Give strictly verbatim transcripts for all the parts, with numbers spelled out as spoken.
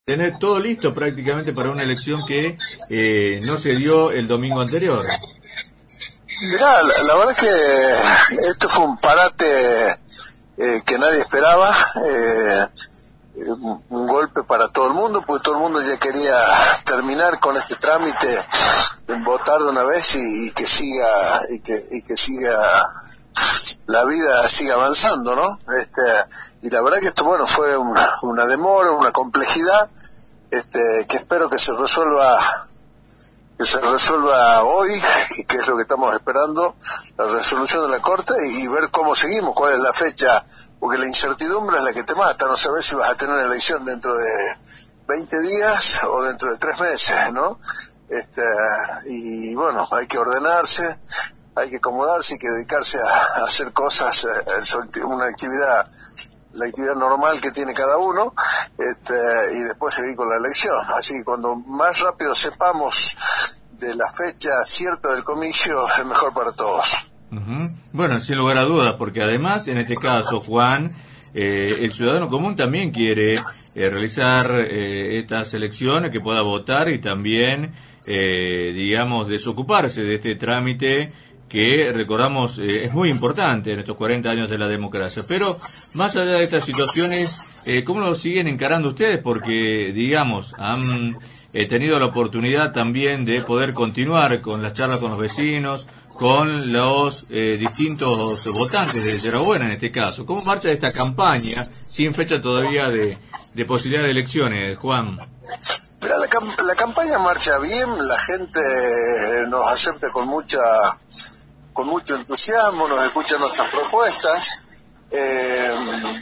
Tener todo listo prácticamente para una elección que eh, no se dio el domingo anterior. Mirá, la, la verdad que esto fue un parate eh, que nadie esperaba, eh, un, un golpe para todo el mundo, porque todo el mundo ya quería terminar con este trámite, votar de una vez y, y que siga y que, y que siga la vida siga avanzando, ¿no? Este, y la verdad que esto, bueno, fue una, una demora, una complejidad, este, que espero que se resuelva, que se resuelva hoy, y que es lo que estamos esperando, la resolución de la Corte, y, y ver cómo seguimos, cuál es la fecha, porque la incertidumbre es la que te mata, no sabes si vas a tener una elección dentro de veinte días o dentro de tres meses, ¿no? Este, y bueno, hay que ordenarse, hay que acomodarse y que dedicarse a, a hacer cosas, eh, una actividad, la actividad normal que tiene cada uno, este, y después seguir con la elección. Así que cuando más rápido sepamos de la fecha cierta del comicio, es mejor para todos. Uh-huh. Bueno, sin lugar a dudas, porque además, en este caso, Juan, eh, el ciudadano común también quiere eh, realizar eh, estas elecciones, que pueda votar y también, eh, digamos, desocuparse de este trámite que, recordamos, eh, es muy importante en estos cuarenta años de la democracia. Pero, más allá de estas situaciones, eh, ¿cómo lo siguen encarando ustedes? Porque, digamos, han eh, tenido la oportunidad también de poder continuar con las charlas con los vecinos, con los eh, distintos votantes de Yerba Buena en este caso. ¿Cómo marcha esta campaña, sin fecha todavía de, de posibilidad de elecciones, Juan? Mira, la, la campaña marcha bien, la gente nos acepta con mucha con mucho entusiasmo, nos escucha nuestras propuestas, eh,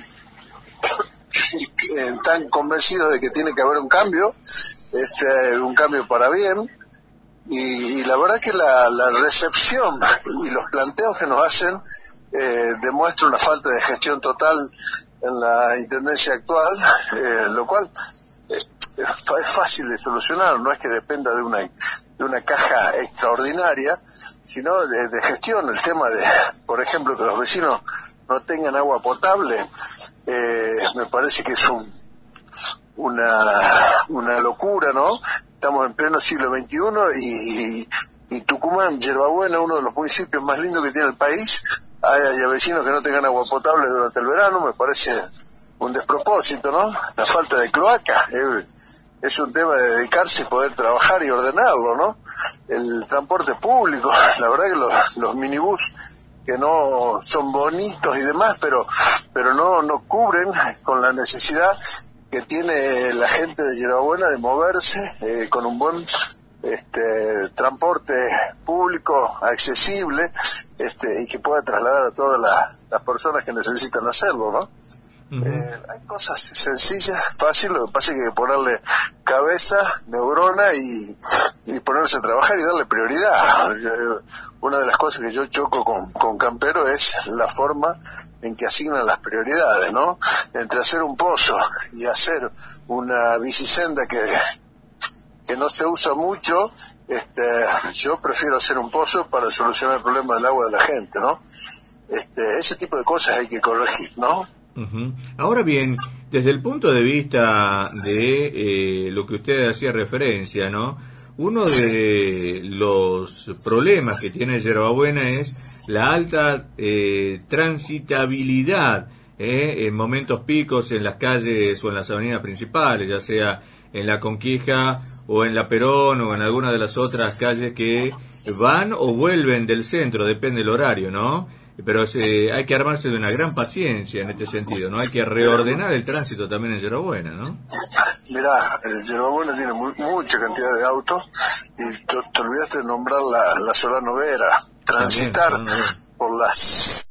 están convencidos de que tiene que haber un cambio, este, un cambio para bien, y, y la verdad que la, la recepción y los planteos que nos hacen eh, demuestran una falta de gestión total en la intendencia actual, eh, lo cual eh, es fácil de solucionar, no es que dependa de una de una caja extraordinaria, sino de, de gestión. El tema de, por ejemplo, que los vecinos no tengan agua potable, eh, me parece que es un, una una locura, ¿no? Estamos en pleno siglo veintiuno y, y, y Tucumán, Yerba Buena, uno de los municipios más lindos que tiene el país, hay, hay vecinos que no tengan agua potable durante el verano, me parece un despropósito, ¿no? La falta de cloaca, eh, es un tema de dedicarse y poder trabajar y ordenarlo, ¿no? El transporte público, la verdad que los, los minibús que no son bonitos y demás, pero pero no no cubren con la necesidad que tiene la gente de Yerba Buena de moverse eh, con un buen este transporte público accesible, este y que pueda trasladar a todas las, las personas que necesitan hacerlo, ¿no? Uh-huh. Eh, hay cosas sencillas, fáciles, lo que pasa es que hay que ponerle cabeza, neurona y, y ponerse a trabajar y darle prioridad. Yo, una de las cosas que yo choco con, con Campero es la forma en que asignan las prioridades, ¿no? Entre hacer un pozo y hacer una bicisenda que, que no se usa mucho, este, yo prefiero hacer un pozo para solucionar el problema del agua de la gente, ¿no? Este, ese tipo de cosas hay que corregir, ¿no? Uh-huh. Ahora bien, desde el punto de vista de eh, lo que usted hacía referencia, ¿no? Uno de los problemas que tiene Yerba Buena es la alta eh, transitabilidad eh, en momentos picos en las calles o en las avenidas principales, ya sea en La Conquija o en La Perón o en alguna de las otras calles que van o vuelven del centro, depende del horario, ¿no? Pero eh, hay que armarse de una gran paciencia en este sentido, ¿no? Hay que reordenar el tránsito también en Yerba Buena, ¿no? Mirá, eh, Yerba Buena tiene muy, mucha cantidad de autos y te, te olvidaste de nombrar la, la Solano Vera. Transitar también, por las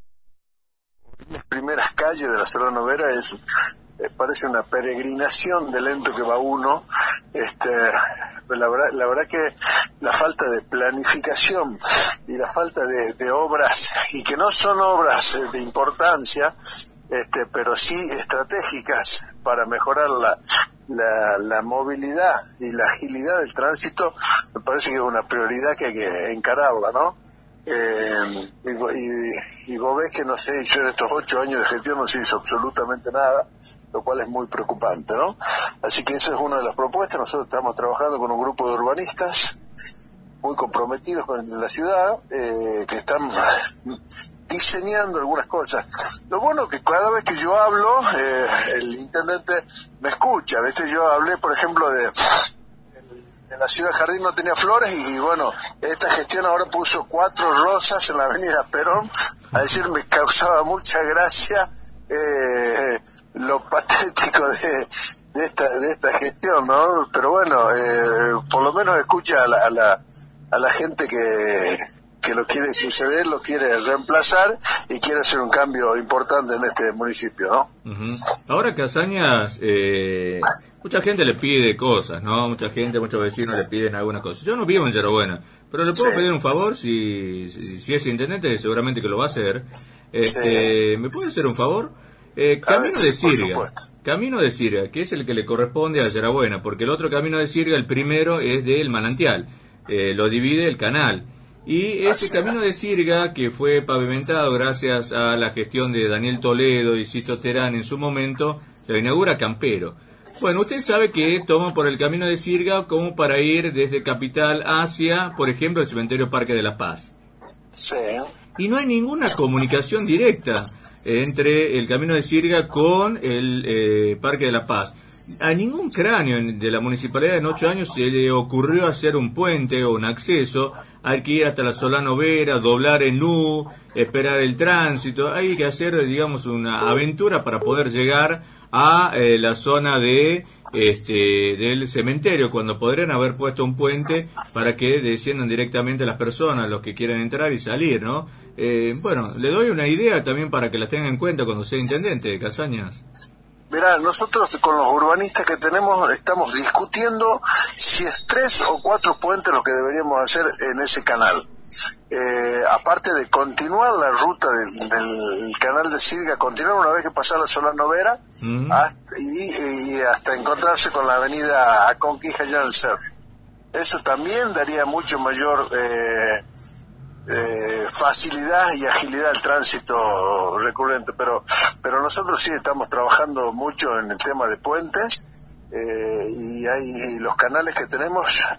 primeras calles de la Solano Vera es, eh, parece una peregrinación de lento que va uno. Este, la verdad, la verdad que la falta de planificación y la falta de, de obras, y que no son obras de importancia, este, pero sí estratégicas para mejorar la, la, la movilidad y la agilidad del tránsito, me parece que es una prioridad que hay que encararla, ¿no? Eh, y, y, y vos ves que no se hizo en estos ocho años de gestión, no se hizo absolutamente nada. lo cual es muy preocupante, ¿no? Así que esa es una de las propuestas. Nosotros estamos trabajando con un grupo de urbanistas muy comprometidos con la ciudad, eh, que están diseñando algunas cosas. Lo bueno es que cada vez que yo hablo, eh, el intendente me escucha. ¿Viste? Yo hablé, por ejemplo, de... en la ciudad Jardín no tenía flores y, y bueno, esta gestión ahora puso cuatro rosas en la avenida Perón. A decir, me causaba mucha gracia eh, lo patético de, de esta de esta gestión, ¿no? Pero bueno, eh, por lo menos escucha a la, a la, a la gente que, que lo quiere suceder, lo quiere reemplazar y quiere hacer un cambio importante en este municipio, ¿no? Uh-huh. Ahora Casañas, eh, mucha gente le pide cosas, ¿no? Mucha gente, muchos vecinos le piden algunas cosas. Yo no vivo en Yerba Buena, pero le puedo sí. pedir un favor, si, si si es intendente, seguramente que lo va a hacer. Este, sí. ¿Me puede hacer un favor? Eh, camino ver, de Sirga, Camino de Sirga, que es el que le corresponde a Yerba Buena, porque el otro Camino de Sirga, el primero, es del Manantial, eh, lo divide el canal. Y ese Camino de Sirga, que fue pavimentado gracias a la gestión de Daniel Toledo y Sisto Terán en su momento, lo inaugura Campero. Bueno, usted sabe que toma por el Camino de Sirga como para ir desde Capital hacia, por ejemplo, el Cementerio Parque de la Paz. Sí. Y no hay ninguna comunicación directa entre el Camino de Sirga con el eh, Parque de la Paz. A ningún cráneo de la municipalidad en ocho años se le ocurrió hacer un puente o un acceso. Hay que ir hasta la Solano Vera, doblar en U, esperar el tránsito. Hay que hacer, digamos, una aventura para poder llegar a eh, la zona de este del cementerio, cuando podrían haber puesto un puente para que desciendan directamente las personas, los que quieran entrar y salir, ¿no? Eh, bueno, le doy una idea también para que la tengan en cuenta cuando sea intendente, Casañas. Mirá, nosotros con los urbanistas que tenemos estamos discutiendo si es tres o cuatro puentes lo que deberíamos hacer en ese canal. Eh, aparte de continuar la ruta del, del canal de Sirga, continuar una vez que pasar la Solano Vera, mm. hasta, y, y hasta encontrarse con la avenida Conquija ya en el cerro. Eso también daría mucho mayor eh, eh, facilidad y agilidad al tránsito recurrente, pero pero nosotros sí estamos trabajando mucho en el tema de puentes, eh, y hay y los canales que tenemos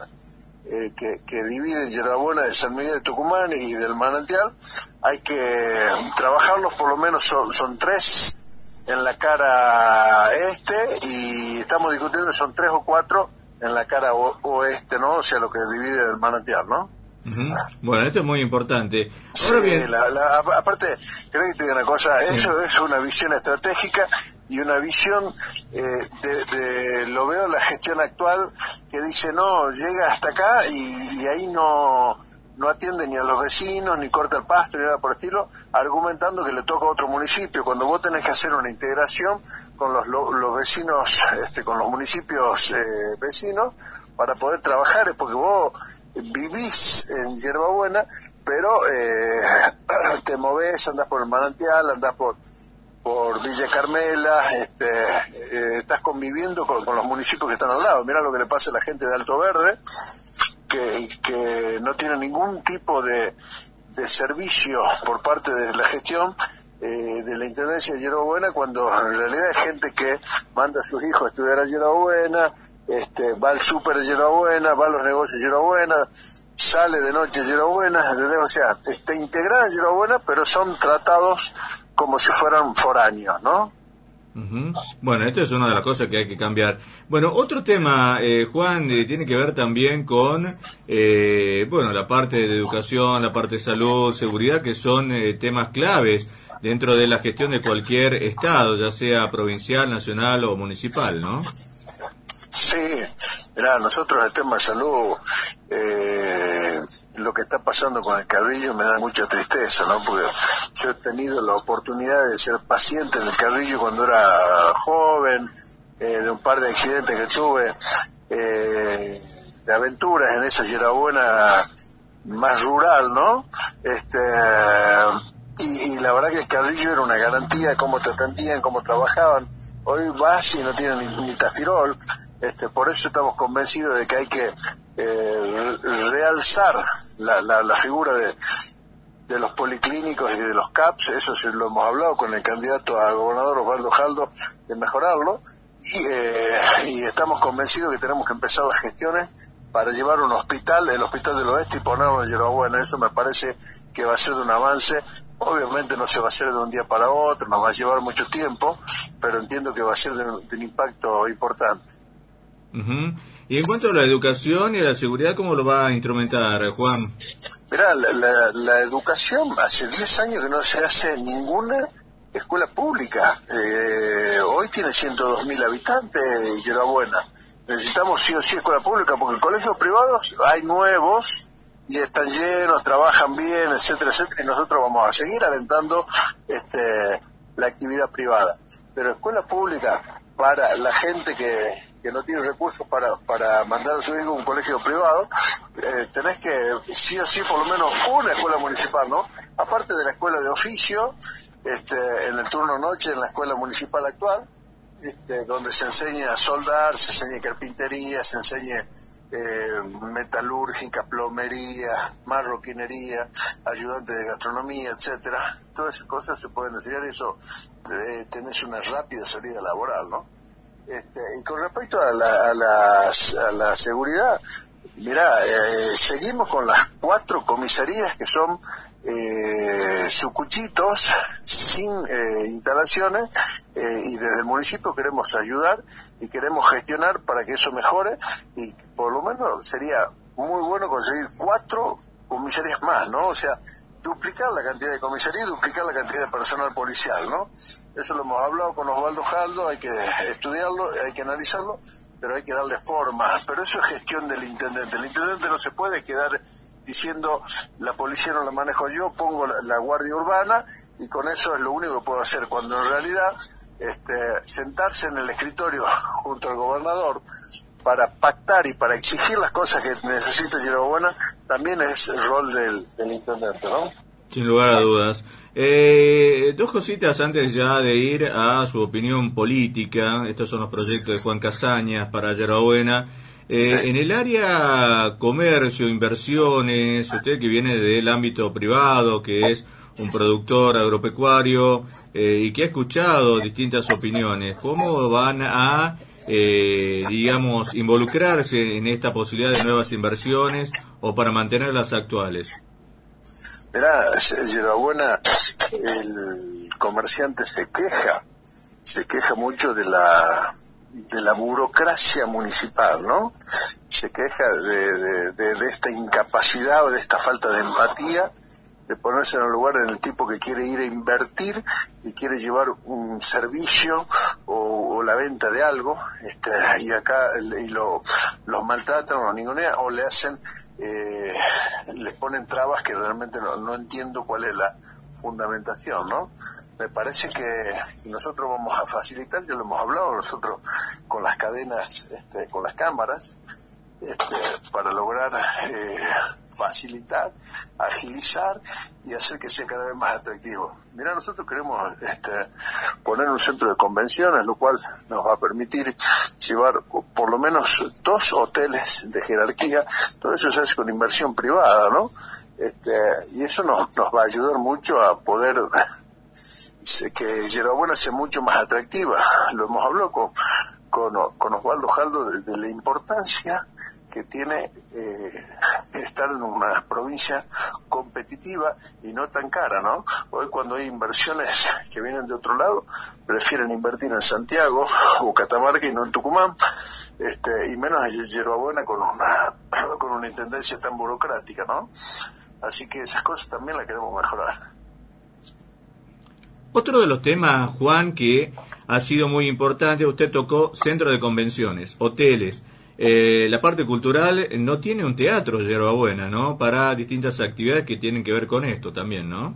eh, que, que dividen Yerba Buena de San Miguel de Tucumán y del Manantial, hay que trabajarlos, por lo menos son, son tres en la cara este, y estamos discutiendo son tres o cuatro en la cara o, oeste, ¿no? O sea, lo que divide del Manantial, ¿no? Uh-huh. Bueno, esto es muy importante. Ahora sí, bien, la, la, aparte, creo que te digo una cosa, sí. Eso es una visión estratégica y una visión, eh, de, de, lo veo en la gestión actual, que dice, no, llega hasta acá y, y ahí no no atiende ni a los vecinos, ni corta el pasto, ni nada por el estilo, argumentando que le toca a otro municipio, cuando vos tenés que hacer una integración con los, los vecinos, este, con los municipios eh, vecinos, para poder trabajar, es porque vos vivís en Yerba Buena, pero eh, te movés, andás por el Manantial, andás por por Villa Carmela, este, eh, estás conviviendo con, con los municipios que están al lado. Mirá lo que le pasa a la gente de Alto Verde, que, que no tiene ningún tipo de, de servicio por parte de la gestión eh, de la Intendencia de Yerba Buena, cuando en realidad hay gente que manda a sus hijos a estudiar a Yerba Buena, este, va al súper de Yerba Buena, va a los negocios de Yerba Buena, sale de noche Yerba Buena, o sea, está integrada en Yerba Buena, pero son tratados como si fueran foráneos, ¿no? Uh-huh. Bueno, esto es una de las cosas que hay que cambiar. Bueno, otro tema, eh, Juan, eh, tiene que ver también con, eh, bueno, la parte de educación, la parte de salud, seguridad, que son eh, temas claves dentro de la gestión de cualquier estado, ya sea provincial, nacional o municipal, ¿no? Sí, mirá, nosotros el tema de salud, eh, lo que está pasando con el Carrillo me da mucha tristeza, ¿no? Porque yo he tenido la oportunidad de ser paciente en el Carrillo cuando era joven, eh, de un par de accidentes que tuve, eh, de aventuras en esa Yerba Buena más rural, ¿no? Este, y, y la verdad que el Carrillo era una garantía de cómo te atendían, cómo trabajaban. Hoy vas y no tienen ni, ni tafirol. Este, por eso estamos convencidos de que hay que eh, realzar la, la, la figura de, de los policlínicos y de los C A Ps, eso sí lo hemos hablado con el candidato a gobernador Osvaldo Jaldo, de mejorarlo, y, eh, y estamos convencidos que tenemos que empezar las gestiones para llevar un hospital, el Hospital del Oeste, y ponerlo en Yerba Buena. Eso me parece que va a ser de un avance. Obviamente no se va a hacer de un día para otro, nos va a llevar mucho tiempo, pero entiendo que va a ser de un, de un impacto importante. Uh-huh. Y en cuanto a la educación y a la seguridad, ¿cómo lo va a instrumentar, Juan? Mirá, la, la, la educación, hace diez años que no se hace ninguna escuela pública. Eh, hoy tiene ciento dos mil habitantes Yerba Buena. Necesitamos sí o sí escuela pública, porque colegios privados hay nuevos y están llenos, trabajan bien, etcétera, etcétera, y nosotros vamos a seguir alentando este la actividad privada. Pero escuela pública para la gente que, que no tiene recursos para, para mandar a su hijo a un colegio privado, eh, tenés que sí o sí por lo menos una escuela municipal, ¿no? Aparte de la escuela de oficio, este en el turno noche en la escuela municipal actual, Este, donde se enseña a soldar, se enseña carpintería, se enseña eh, metalúrgica, plomería, marroquinería, ayudante de gastronomía, etcétera. Todas esas cosas se pueden enseñar y eso eh, tenés una rápida salida laboral, ¿no? Este, y con respecto a la, a la, a la seguridad, mirá, eh, seguimos con las cuatro comisarías que son eh, sucuchitos, sin eh, instalaciones, eh, y desde el municipio queremos ayudar y queremos gestionar para que eso mejore, y por lo menos sería muy bueno conseguir cuatro comisarías más, ¿no? O sea, duplicar la cantidad de comisaría y duplicar la cantidad de personal policial, ¿no? Eso lo hemos hablado con Osvaldo Jaldo, hay que estudiarlo, hay que analizarlo, pero hay que darle forma. Pero eso es gestión del intendente. El intendente no se puede quedar diciendo la policía no la manejo yo, pongo la, la guardia urbana y con eso es lo único que puedo hacer, cuando en realidad este, sentarse en el escritorio junto al gobernador para pactar y para exigir las cosas que necesita Yerba Buena también es el rol del, del intendente, ¿no? Sin lugar a dudas. Eh, dos cositas antes ya de ir a su opinión política. Estos son los proyectos de Juan Casañas para Yerba Buena. Eh, sí. En el área comercio, inversiones, usted que viene del ámbito privado, que es un productor agropecuario eh, y que ha escuchado distintas opiniones, ¿cómo van a, eh, digamos, involucrarse en esta posibilidad de nuevas inversiones o para mantener las actuales? Mirá, Yerba Buena, el comerciante se queja, se queja mucho de la de la burocracia municipal, ¿no? Se queja de, de, de, de esta incapacidad o de esta falta de empatía, de ponerse en el lugar del tipo que quiere ir a invertir y quiere llevar un servicio o, o la venta de algo, este, y acá y lo, los maltratan o los ningunean o le hacen, eh, les ponen trabas que realmente no, no entiendo cuál es la fundamentación, ¿no? Me parece que nosotros vamos a facilitar, ya lo hemos hablado nosotros con las cadenas, este, con las cámaras, este, para lograr eh, facilitar, agilizar y hacer que sea cada vez más atractivo. Mirá, nosotros queremos este, poner un centro de convenciones, lo cual nos va a permitir llevar por lo menos dos hoteles de jerarquía. Todo eso se hace con inversión privada, ¿no? Este, y eso nos, nos va a ayudar mucho a poder que Yerba Buena sea mucho más atractiva. Lo hemos hablado con, con, con Osvaldo Jaldo de, de la importancia que tiene eh, estar en una provincia competitiva y no tan cara, ¿no? Hoy cuando hay inversiones que vienen de otro lado, prefieren invertir en Santiago o Catamarca y no en Tucumán, este, y menos en Yerba Buena con una, con una intendencia tan burocrática, ¿no? Así que esas cosas también las queremos mejorar. Otro de los temas, Juan, que ha sido muy importante, usted tocó centro de convenciones, hoteles. Eh, la parte cultural no tiene un teatro, Yerba Buena, ¿no? Para distintas actividades que tienen que ver con esto también, ¿no?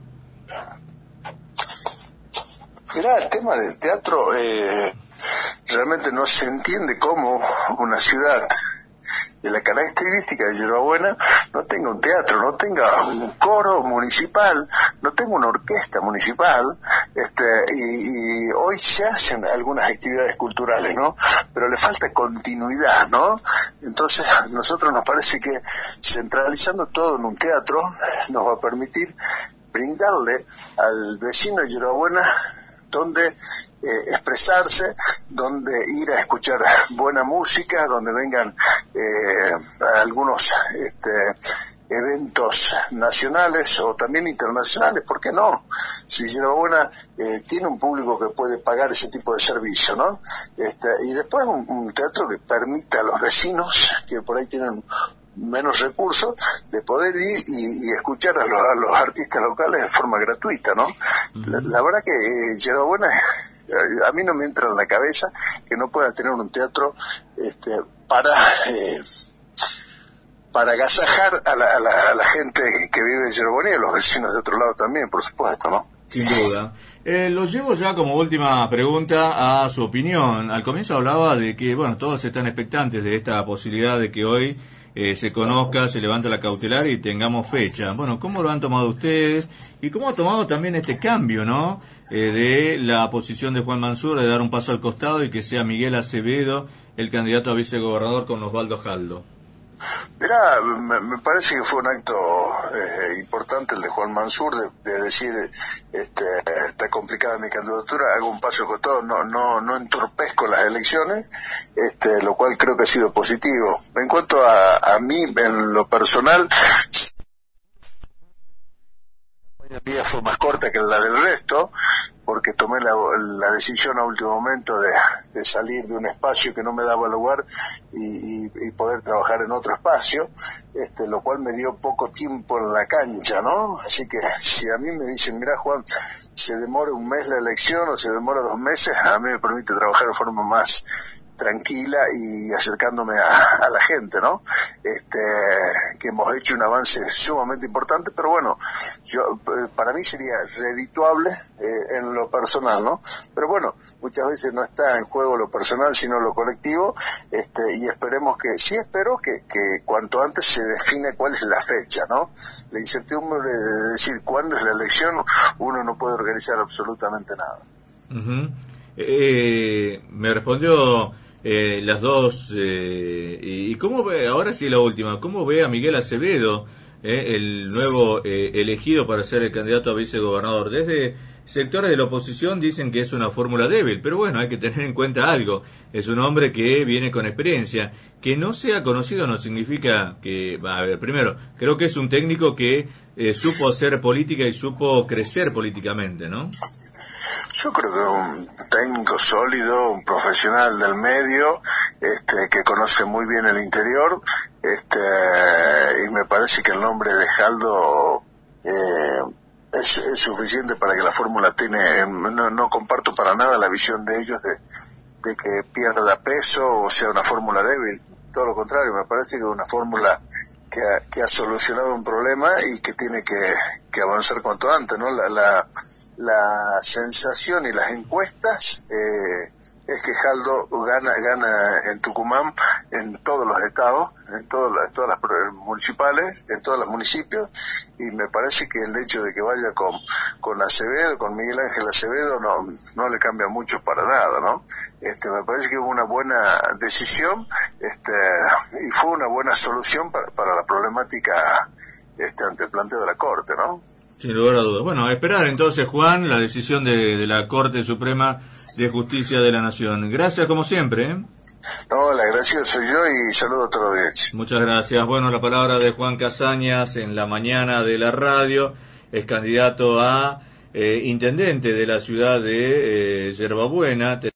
Mirá, el tema del teatro, eh, realmente no se entiende cómo una ciudad de la característica de Yerba Buena no tenga un teatro, no tenga un coro municipal, no tenga una orquesta municipal, este, y, y hoy se hacen algunas actividades culturales, ¿no? Pero le falta continuidad, ¿no? Entonces, a nosotros nos parece que centralizando todo en un teatro nos va a permitir brindarle al vecino de Hierbabuena donde eh, expresarse, donde ir a escuchar buena música, donde vengan eh, algunos este, eventos nacionales o también internacionales, ¿por qué no? Si Hierbabuena eh, tiene un público que puede pagar ese tipo de servicio, ¿no? Este, y después un, un teatro que permita a los vecinos, que por ahí tienen menos recursos, de poder ir y, y escuchar a los, a los artistas locales de forma gratuita, ¿no? Uh-huh. La, la verdad que eh, Hierbabuena, eh, a mí no me entra en la cabeza que no pueda tener un teatro este, para eh, para agasajar a la, a, la, a la gente que vive en Hierbabuena y a los vecinos de otro lado también, por supuesto, ¿no? Sin duda. Eh, lo llevo ya como última pregunta a su opinión. Al comienzo hablaba de que, bueno, todos están expectantes de esta posibilidad de que hoy eh, se conozca, se levanta la cautelar y tengamos fecha. Bueno, ¿cómo lo han tomado ustedes? Y cómo ha tomado también este cambio, ¿no? Eh, de la posición de Juan Mansur, de dar un paso al costado y que sea Miguel Acevedo el candidato a vicegobernador con Osvaldo Jaldo. Mirá, me, me parece que fue un acto eh, importante el de Juan Mansur de, de decir, este, está complicada mi candidatura, hago un paso al costado, no, no, no entorpezco las elecciones, este, lo cual creo que ha sido positivo. En cuanto a, a mí, en lo personal, la mía fue más corta que la del resto, porque tomé la, la decisión a último momento de, de salir de un espacio que no me daba lugar y, y, y poder trabajar en otro espacio, este, lo cual me dio poco tiempo en la cancha, ¿no? Así que si a mí me dicen, mira Juan, se demora un mes la elección o se demora dos meses, a mí me permite trabajar de forma más tranquila y acercándome a, a la gente, ¿no? Este, que hemos hecho un avance sumamente importante, pero bueno, yo para mí sería redituable eh, en lo personal, ¿no? Pero bueno, muchas veces no está en juego lo personal, sino lo colectivo, este, y esperemos que, sí espero que, que cuanto antes se define cuál es la fecha, ¿no? La incertidumbre de decir cuándo es la elección, uno no puede organizar absolutamente nada. Uh-huh. eh, me respondió Eh, las dos, eh, y, y cómo ve, ahora sí la última, ¿cómo ve a Miguel Acevedo, eh, el nuevo eh, elegido para ser el candidato a vicegobernador? Desde sectores de la oposición dicen que es una fórmula débil, pero bueno, hay que tener en cuenta algo, es un hombre que viene con experiencia, que no sea conocido no significa que, a ver, primero, creo que es un técnico que eh, supo hacer política y supo crecer políticamente, ¿no? Yo creo que un técnico sólido, un profesional del medio, este, que conoce muy bien el interior, este, y me parece que el nombre de Jaldo eh, es, es suficiente para que la fórmula tiene, no, no comparto para nada la visión de ellos de, de que pierda peso o sea una fórmula débil, todo lo contrario, me parece que es una fórmula que ha, que ha solucionado un problema y que tiene que, que avanzar cuanto antes, ¿no? La, la La sensación y las encuestas eh, es que Jaldo gana gana en Tucumán, en todos los estados, en todas las, todas las municipales, en todos los municipios, y me parece que el hecho de que vaya con con Acevedo, con Miguel Ángel Acevedo, no no le cambia mucho para nada, ¿no? Este, me parece que fue una buena decisión, este, y fue una buena solución para, para la problemática este, ante el planteo de la Corte, ¿no? Sin lugar a dudas. Bueno, a esperar entonces, Juan, la decisión de, de la Corte Suprema de Justicia de la Nación. Gracias, como siempre. ¿eh? No, el agradecido soy yo y saludo a todos los días. Muchas gracias. Bueno, la palabra de Juan Casañas en la mañana de la radio. Es candidato a eh, intendente de la ciudad de eh, Hierbabuena.